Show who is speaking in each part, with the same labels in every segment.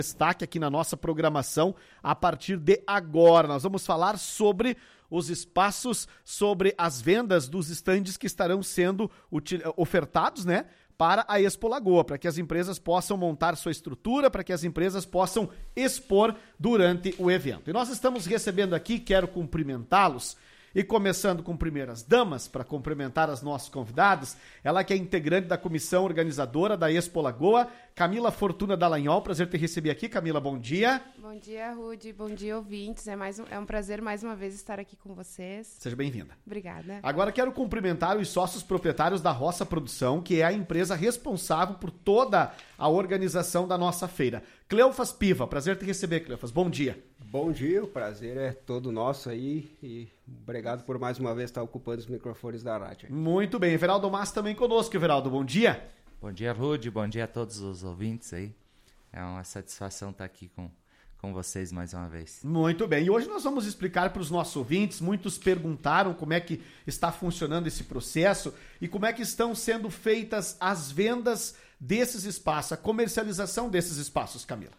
Speaker 1: Destaque aqui na nossa programação a partir de agora. Nós vamos falar sobre os espaços, sobre as vendas dos estandes que estarão sendo ofertados, né, para a Expo Lagoa, para que as empresas possam montar sua estrutura, para que as empresas possam expor durante o evento. E nós estamos recebendo aqui, quero cumprimentá-los, e começando com primeiras damas, para cumprimentar as nossas convidadas, ela que é integrante da comissão organizadora da Expo Lagoa, Camila Fortuna Dallagnol. Prazer te receber aqui, Camila, bom dia.
Speaker 2: Bom dia, Rudy, bom dia, ouvintes. É um prazer mais uma vez estar aqui com vocês.
Speaker 1: Seja bem-vinda.
Speaker 2: Obrigada.
Speaker 1: Agora quero cumprimentar os sócios proprietários da Roça Produção, que é a empresa responsável por toda a organização da nossa feira. Cleofas Piva, prazer te receber, Cleofas, bom dia.
Speaker 3: Bom dia, o prazer é todo nosso aí e obrigado por mais uma vez estar ocupando os microfones da rádio.
Speaker 1: Muito bem, Everaldo Massa também conosco. Everaldo, bom dia.
Speaker 4: Bom dia, Rudy, bom dia a todos os ouvintes aí. É uma satisfação estar aqui com vocês mais uma vez.
Speaker 1: Muito bem, e hoje nós vamos explicar para os nossos ouvintes, muitos perguntaram como é que está funcionando esse processo e como é que estão sendo feitas as vendas desses espaços, a comercialização desses espaços, Camila.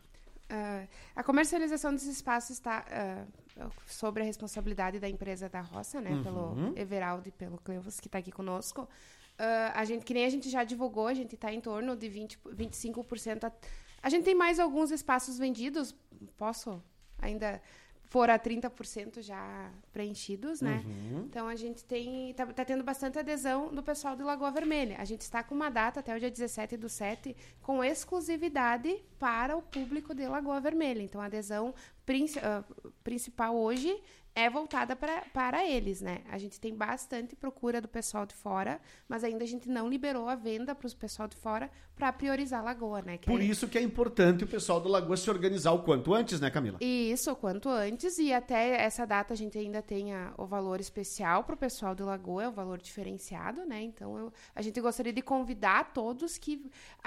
Speaker 2: A comercialização desses espaços está sobre a responsabilidade da empresa da Roça, né? Pelo Everaldo e pelo Cleofas, que está aqui conosco. Que nem a gente já divulgou, a gente está em torno de 25%. A gente tem mais alguns espaços vendidos, posso ainda pôr a 30% já preenchidos, né? Então, a gente tá tendo bastante adesão do pessoal de Lagoa Vermelha. A gente está com uma data até o dia 17/7 com exclusividade para o público de Lagoa Vermelha. Então, a adesão principal hoje é voltada para eles, né? A gente tem bastante procura do pessoal de fora, mas ainda a gente não liberou a venda para o pessoal de fora para priorizar a Lagoa, né?
Speaker 1: Por isso que é importante o pessoal do Lagoa se organizar o quanto antes, né, Camila?
Speaker 2: Isso, o quanto antes, e até essa data a gente ainda tem o valor especial para o pessoal do Lagoa, é o valor diferenciado, né? Então, a gente gostaria de convidar todos que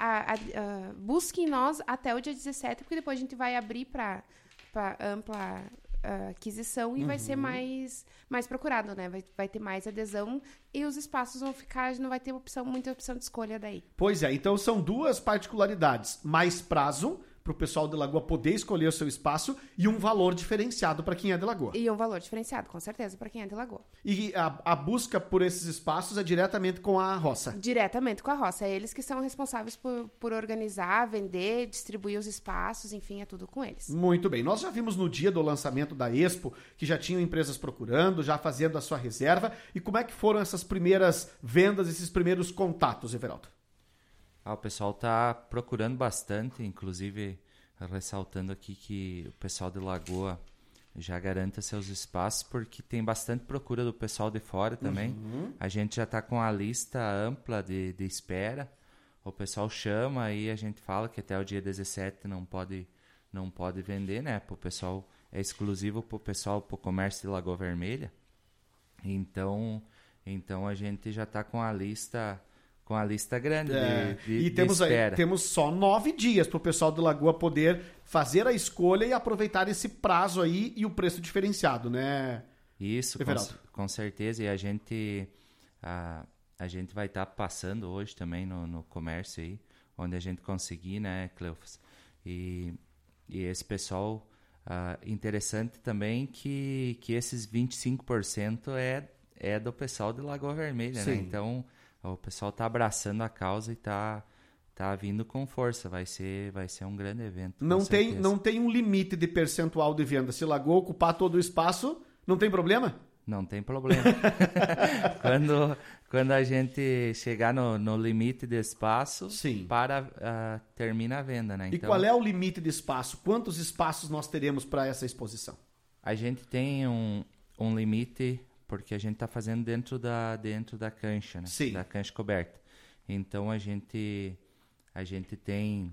Speaker 2: busquem nós até o dia 17, porque depois a gente vai abrir para ampla aquisição e vai ser mais procurado, né? Vai ter mais adesão e os espaços vão ficar, não vai ter muita opção de escolha daí.
Speaker 1: Pois é, então são duas particularidades, mais prazo para o pessoal de Lagoa poder escolher o seu espaço e um valor diferenciado para quem é de Lagoa.
Speaker 2: E um valor diferenciado, com certeza, para quem é de Lagoa.
Speaker 1: E a busca por esses espaços é diretamente com a Roça? Diretamente
Speaker 2: com a Roça. É eles que são responsáveis por organizar, vender, distribuir os espaços, enfim, é tudo com eles.
Speaker 1: Muito bem. Nós já vimos no dia do lançamento da Expo que já tinham empresas procurando, já fazendo a sua reserva. E como é que foram essas primeiras vendas, esses primeiros contatos, Everaldo?
Speaker 4: O pessoal está procurando bastante, inclusive ressaltando aqui que o pessoal de Lagoa já garanta seus espaços, porque tem bastante procura do pessoal de fora também. A gente já está com a lista ampla de espera. O pessoal chama e a gente fala que até o dia 17 não pode vender, né? Pro pessoal, é exclusivo para o pessoal, para o comércio de Lagoa Vermelha. Então a gente já está com a lista grande de espera.
Speaker 1: Temos só 9 dias para o pessoal do Lagoa poder fazer a escolha e aproveitar esse prazo aí e o preço diferenciado, né?
Speaker 4: Isso, com certeza. E a gente vai estar passando hoje também no comércio aí, onde a gente conseguir, né, Cleofas? E esse pessoal, interessante também que esses 25% é do pessoal de Lagoa Vermelha, né? Então, o pessoal está abraçando a causa e está vindo com força. Vai ser um grande evento.
Speaker 1: Não tem um limite de percentual de venda. Se Lagoa ocupar todo o espaço, não tem problema?
Speaker 4: Não tem problema. Quando a gente chegar no limite de espaço, termina a venda, né?
Speaker 1: E qual é o limite de espaço? Quantos espaços nós teremos para essa exposição?
Speaker 4: A gente tem um limite, porque a gente está fazendo dentro da cancha, né?
Speaker 1: Sim.
Speaker 4: Da cancha coberta. Então a gente tem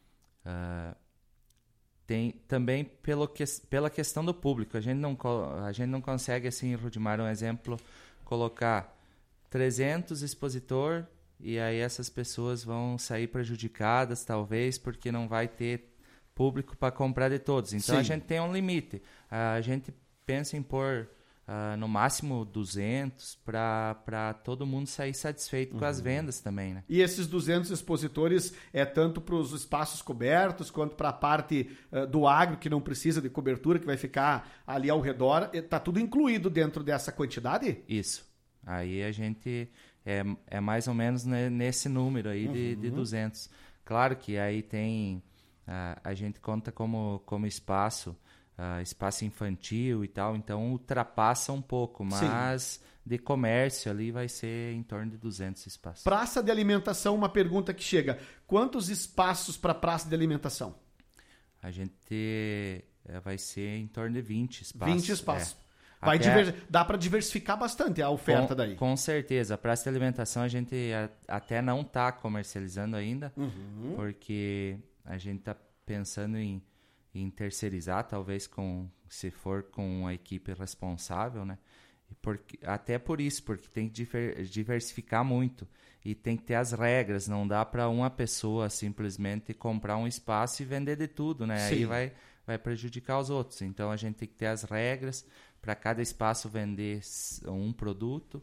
Speaker 4: também pela questão do público. A gente não consegue, assim, Rudimar, um exemplo, colocar 300 expositor e aí essas pessoas vão sair prejudicadas, talvez, porque não vai ter público para comprar de todos. Então a gente tem um limite. A gente pensa em pôr no máximo 200, para todo mundo sair satisfeito com as vendas também, né?
Speaker 1: E esses 200 expositores é tanto para os espaços cobertos, quanto para a parte do agro, que não precisa de cobertura, que vai ficar ali ao redor. Está tudo incluído dentro dessa quantidade?
Speaker 4: Isso. Aí a gente é mais ou menos nesse número aí de 200. Claro que aí tem... a gente conta como espaço infantil e tal, então ultrapassa um pouco, mas de comércio ali vai ser em torno de 200 espaços.
Speaker 1: Praça de alimentação, uma pergunta que chega. Quantos espaços para praça de alimentação?
Speaker 4: A gente vai ser em torno de 20 espaços.
Speaker 1: 20 espaços. Dá para diversificar bastante a oferta daí.
Speaker 4: Com certeza. A praça de alimentação a gente até não está comercializando ainda, porque a gente está pensando em terceirizar, talvez se for com uma equipe responsável, né? Até por isso, porque tem que diversificar muito e tem que ter as regras. Não dá para uma pessoa simplesmente comprar um espaço e vender de tudo, né? Aí vai prejudicar os outros. Então a gente tem que ter as regras para cada espaço vender um produto.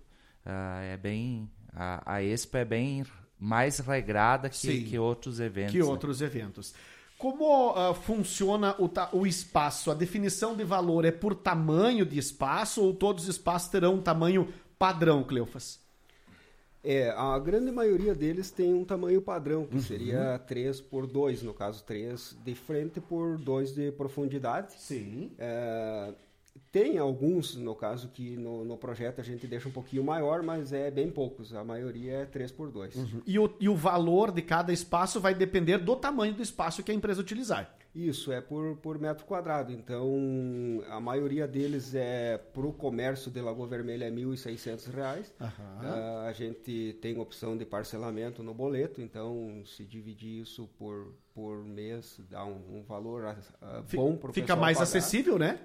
Speaker 4: A Expo é bem mais regrada que outros eventos.
Speaker 1: Outros eventos. Como funciona o espaço? A definição de valor é por tamanho de espaço ou todos os espaços terão um tamanho padrão, Cleofas?
Speaker 3: A grande maioria deles tem um tamanho padrão, que seria 3x2, no caso 3 de frente por 2 de profundidade.
Speaker 1: Sim.
Speaker 3: Tem alguns, no caso, que no projeto a gente deixa um pouquinho maior, mas é bem poucos. A maioria é 3x2.
Speaker 1: E o valor de cada espaço vai depender do tamanho do espaço que a empresa utilizar.
Speaker 3: Isso, é por metro quadrado. Então, a maioria deles para o comércio de Lagoa Vermelha é R$ 1.600. A gente tem opção de parcelamento no boleto, então se dividir isso por mês dá um valor bom para o pessoal
Speaker 1: Fica mais
Speaker 3: pagar.
Speaker 1: Acessível, né?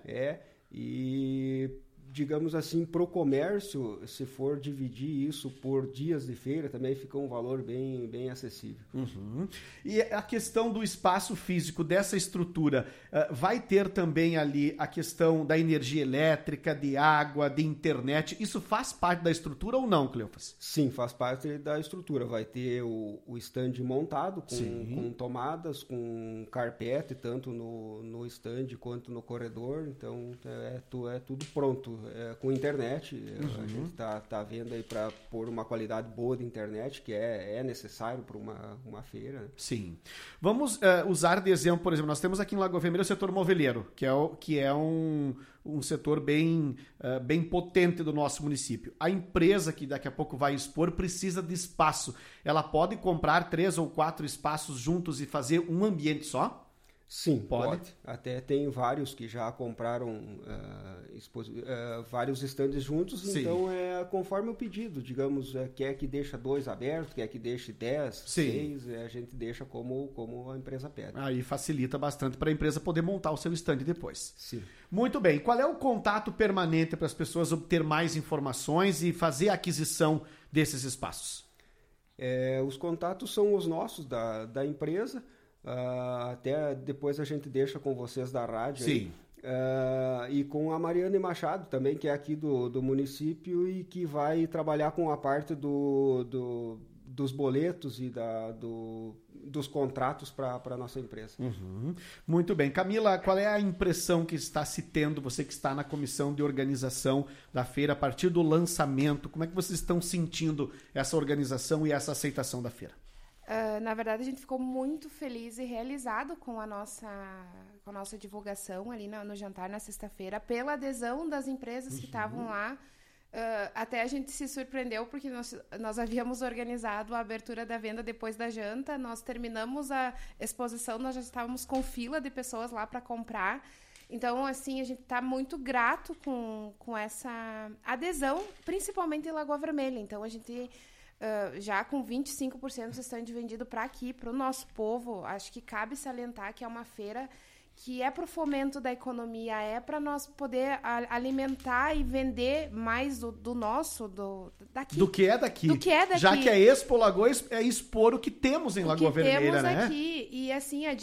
Speaker 3: E, digamos assim, para o comércio, se for dividir isso por dias de feira, também fica um valor bem acessível.
Speaker 1: E a questão do espaço físico, dessa estrutura, vai ter também ali a questão da energia elétrica, de água, de internet. Isso faz parte da estrutura ou não, Cleofas?
Speaker 3: Sim, faz parte da estrutura. Vai ter o stand montado com tomadas, com carpete, tanto no stand quanto no corredor. Então, é tudo pronto. Com internet, a gente tá vendo aí para pôr uma qualidade boa de internet, que é necessário para uma feira. Né?
Speaker 1: Sim. Vamos usar de exemplo, por exemplo, nós temos aqui em Lagoa Vermelha o setor moveleiro, que é um setor bem potente do nosso município. A empresa que daqui a pouco vai expor precisa de espaço. Ela pode comprar 3 ou 4 espaços juntos e fazer um ambiente só?
Speaker 3: Sim, pode. Até tem vários que já compraram vários estandes juntos,
Speaker 1: Sim.
Speaker 3: Então conforme o pedido, digamos, quer que deixa 2 abertos, quer que deixe 10, 6, a gente deixa como a empresa pede.
Speaker 1: Aí facilita bastante para a empresa poder montar o seu estande depois.
Speaker 3: Sim.
Speaker 1: Muito bem. Qual é o contato permanente para as pessoas obter mais informações e fazer a aquisição desses espaços?
Speaker 3: Os contatos são os nossos da empresa. Até depois a gente deixa com vocês da rádio.
Speaker 1: Sim.
Speaker 3: E com a Mariane Machado também, que é aqui do município e que vai trabalhar com a parte dos boletos e dos contratos para a nossa empresa.
Speaker 1: Muito bem. Camila, qual é a impressão que está se tendo, você que está na comissão de organização da feira, a partir do lançamento? Como é que vocês estão sentindo essa organização e essa aceitação da feira?
Speaker 2: Na verdade, a gente ficou muito feliz e realizado com a nossa divulgação ali no jantar na sexta-feira, pela adesão das empresas que estavam lá. Até a gente se surpreendeu, porque nós havíamos organizado a abertura da venda depois da janta, nós terminamos a exposição, nós já estávamos com fila de pessoas lá para comprar. Então, assim, a gente está muito grato com essa adesão, principalmente em Lagoa Vermelha. Então, a gente... já com 25% do stand vendido para aqui, para o nosso povo, acho que cabe salientar que é uma feira que é para o fomento da economia, é para nós poder alimentar e vender mais do nosso, daqui.
Speaker 1: Do que é daqui.
Speaker 2: Do que é daqui.
Speaker 1: Já que a Expo Lagoa é expor o que temos em Lagoa Vermelha, né?
Speaker 2: O que temos aqui. E, assim, a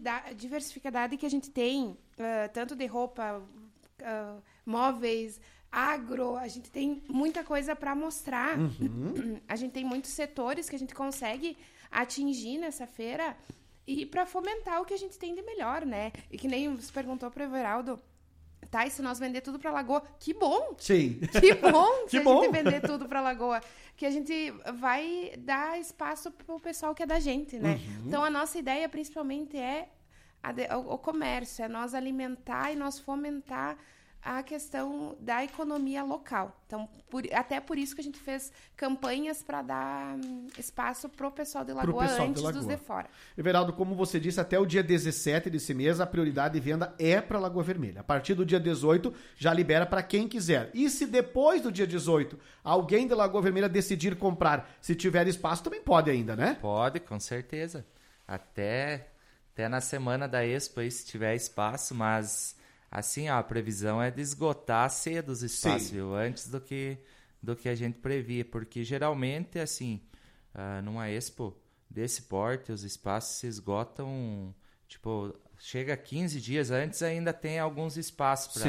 Speaker 2: diversificadade que a gente tem, tanto de roupa, móveis, agro, a gente tem muita coisa para mostrar. A gente tem muitos setores que a gente consegue atingir nessa feira e para fomentar o que a gente tem de melhor, né? E que nem você perguntou para o Everaldo, tá, e se nós vender tudo para Lagoa? Que bom!
Speaker 1: Sim.
Speaker 2: Que bom
Speaker 1: Que
Speaker 2: se
Speaker 1: bom.
Speaker 2: a gente vender tudo para Lagoa. Que a gente vai dar espaço pro pessoal que é da gente, né? Então, a nossa ideia, principalmente, é o comércio, é nós alimentar e nós fomentar a questão da economia local. Então, até por isso que a gente fez campanhas para dar espaço para o pessoal de Lagoa antes dos de fora.
Speaker 1: Everaldo, como você disse, até o dia 17 desse mês, a prioridade de venda é para Lagoa Vermelha. A partir do dia 18, já libera para quem quiser. E se depois do dia 18, alguém de Lagoa Vermelha decidir comprar, se tiver espaço, também pode ainda, né?
Speaker 4: Pode, com certeza. Até na semana da Expo aí, se tiver espaço, mas assim, a previsão é de esgotar cedo os espaços, viu? Antes do que a gente previa, porque geralmente, assim, numa Expo desse porte, os espaços se esgotam, tipo, chega 15 dias antes, ainda tem alguns espaços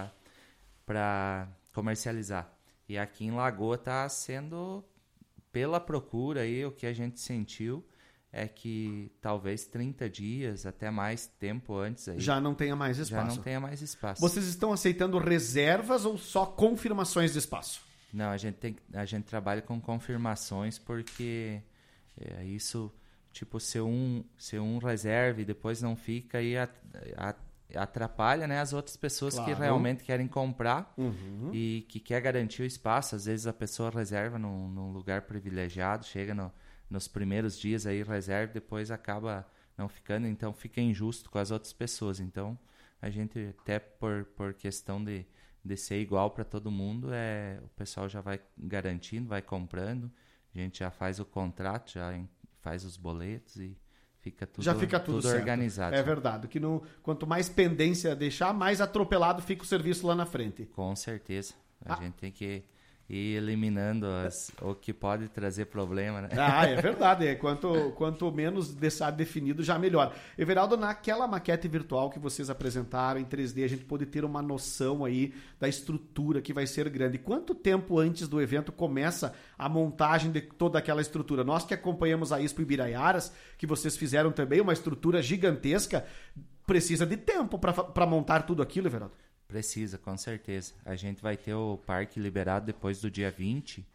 Speaker 4: para comercializar. E aqui em Lagoa está sendo, pela procura aí, o que a gente sentiu, é que talvez 30 dias, até mais tempo antes aí.
Speaker 1: Já não tenha mais espaço.
Speaker 4: Já não tenha mais espaço.
Speaker 1: Vocês estão aceitando reservas ou só confirmações de espaço?
Speaker 4: Não, a gente trabalha com confirmações porque isso, tipo, se um reserva e depois não fica, aí atrapalha, né, as outras pessoas que realmente querem comprar e que quer garantir o espaço. Às vezes a pessoa reserva num lugar privilegiado, chega nos primeiros dias aí reserva, depois acaba não ficando, então fica injusto com as outras pessoas. Então a gente, até por questão de ser igual para todo mundo, o pessoal já vai garantindo, vai comprando, a gente já faz o contrato, já faz os boletos e fica tudo organizado.
Speaker 1: É verdade, que quanto mais pendência deixar, mais atropelado fica o serviço lá na frente.
Speaker 4: Com certeza, a gente tem que ir eliminando o que pode trazer problema, né?
Speaker 1: É verdade. Quanto menos deixar definido, já melhor. Everaldo, naquela maquete virtual que vocês apresentaram em 3D, a gente pôde ter uma noção aí da estrutura que vai ser grande. Quanto tempo antes do evento começa a montagem de toda aquela estrutura? Nós que acompanhamos a Expo Ibiraiaras, que vocês fizeram também uma estrutura gigantesca, precisa de tempo para montar tudo aquilo, Everaldo?
Speaker 4: Precisa, com certeza. A gente vai ter o parque liberado depois do dia 20,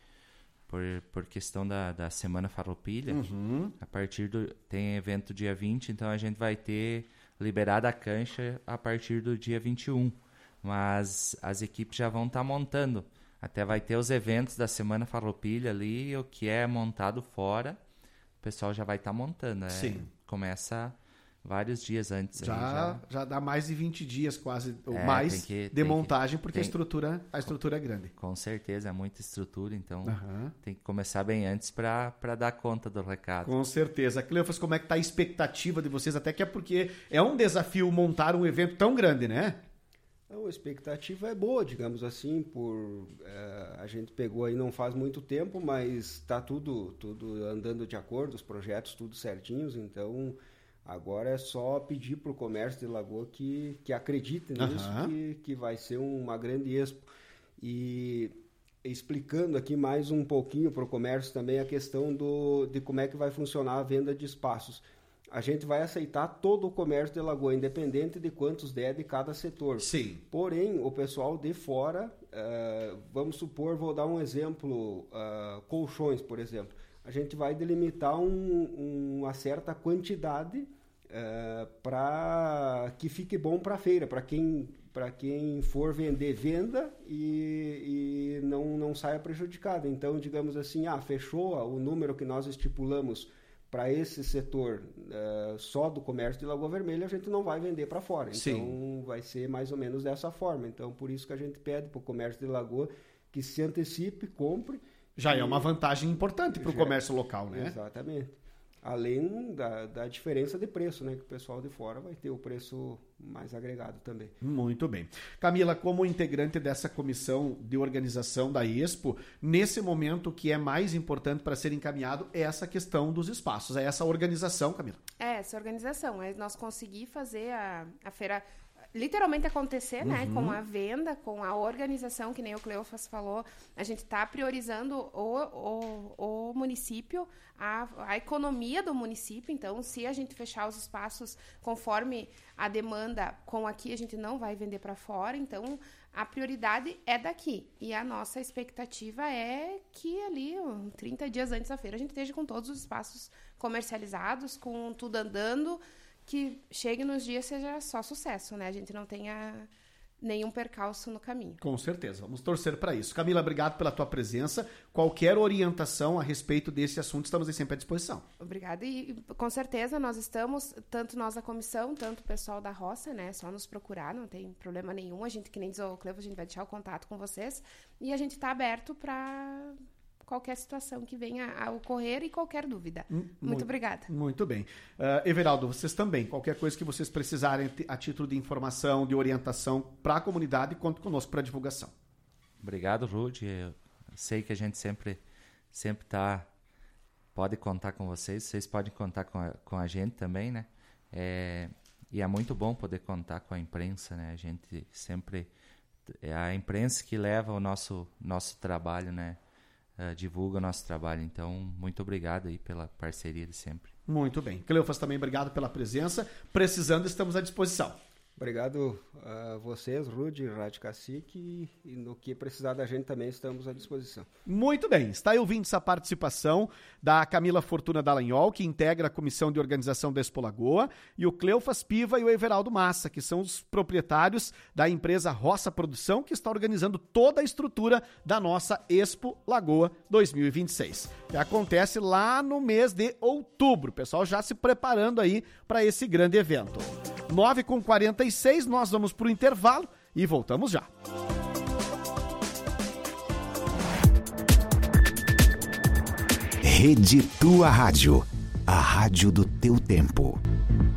Speaker 4: por questão da Semana Farroupilha. A partir tem evento dia 20, então a gente vai ter liberada a cancha a partir do dia 21. Mas as equipes já vão estar montando. Até vai ter os eventos da Semana Farroupilha ali, o que é montado fora, o pessoal já vai estar montando.
Speaker 1: Sim.
Speaker 4: Começa vários dias antes.
Speaker 1: Já dá mais de 20 dias quase, ou mais, de montagem, porque a estrutura é grande.
Speaker 4: Com certeza, é muita estrutura, então tem que começar bem antes para dar conta do recado.
Speaker 1: Com certeza. Cleofas, como é que está a expectativa de vocês? Até que é porque é um desafio montar um evento tão grande, né?
Speaker 3: A expectativa é boa, digamos assim, a gente pegou aí não faz muito tempo, mas está tudo andando de acordo, os projetos tudo certinhos, então agora é só pedir para o comércio de Lagoa que acredite nisso, que vai ser uma grande expo. E explicando aqui mais um pouquinho para o comércio também a questão de como é que vai funcionar a venda de espaços. A gente vai aceitar todo o comércio de Lagoa, independente de quantos der de cada setor.
Speaker 1: Sim.
Speaker 3: Porém, o pessoal de fora, vamos supor, vou dar um exemplo, colchões, por exemplo. A gente vai delimitar uma certa quantidade para que fique bom para a feira, para quem for vender, venda e não saia prejudicado. Então, digamos assim, fechou o número que nós estipulamos para esse setor só do comércio de Lagoa Vermelha, a gente não vai vender para fora. Então, Sim. Vai ser mais ou menos dessa forma. Então, por isso que a gente pede para o comércio de Lagoa que se antecipe, compre.
Speaker 1: Já é uma vantagem importante para o comércio local, né?
Speaker 3: Exatamente. Além da diferença de preço, né? Que o pessoal de fora vai ter o preço mais agregado também.
Speaker 1: Muito bem. Camila, como integrante dessa comissão de organização da Expo, nesse momento o que é mais importante para ser encaminhado é essa questão dos espaços, é essa organização, Camila.
Speaker 2: Essa organização, é nós conseguir fazer a feira literalmente acontecer, né? Com a venda, com a organização, que nem o Cleofas falou. A gente está priorizando o município, a economia do município. Então, se a gente fechar os espaços conforme a demanda com aqui, a gente não vai vender para fora. Então, a prioridade é daqui. E a nossa expectativa é que ali, 30 dias antes da feira, a gente esteja com todos os espaços comercializados, com tudo andando, que chegue nos dias seja só sucesso, né? A gente não tenha nenhum percalço no caminho.
Speaker 1: Com certeza, vamos torcer para isso. Camila, obrigado pela tua presença. Qualquer orientação a respeito desse assunto, estamos aí sempre à disposição.
Speaker 2: Obrigada, e com certeza nós estamos, tanto nós da comissão, tanto o pessoal da roça, né? Só nos procurar, não tem problema nenhum. A gente, que nem diz o Clevo, a gente vai deixar o contato com vocês e a gente está aberto para qualquer situação que venha a ocorrer e qualquer dúvida. Muito obrigada.
Speaker 1: Muito bem. Everaldo, vocês também, qualquer coisa que vocês precisarem a título de informação, de orientação para a comunidade, conte conosco para divulgação.
Speaker 4: Obrigado, Rudy. Eu sei que a gente sempre pode contar com vocês podem contar com a gente também, né? E é muito bom poder contar com a imprensa, né? A gente sempre... É a imprensa que leva o nosso trabalho, né? Divulga o nosso trabalho. Então, muito obrigado aí pela parceria de sempre.
Speaker 1: Muito bem. Cleofas, também obrigado pela presença. Precisando, estamos à disposição.
Speaker 3: Obrigado a vocês, Rudy, Rádio Cacique, e no que precisar da gente também estamos à disposição.
Speaker 1: Muito bem, está aí ouvindo essa participação da Camila Fortuna Dallagnol, que integra a comissão de organização da Expo Lagoa, e o Cleofas Piva e o Everaldo Massa, que são os proprietários da empresa Roça Produção, que está organizando toda a estrutura da nossa Expo Lagoa 2026. Que acontece lá no mês de outubro, o pessoal já se preparando aí para esse grande evento. 9h46, nós vamos para o intervalo e voltamos já.
Speaker 5: Rede Tua Rádio, a rádio do teu tempo.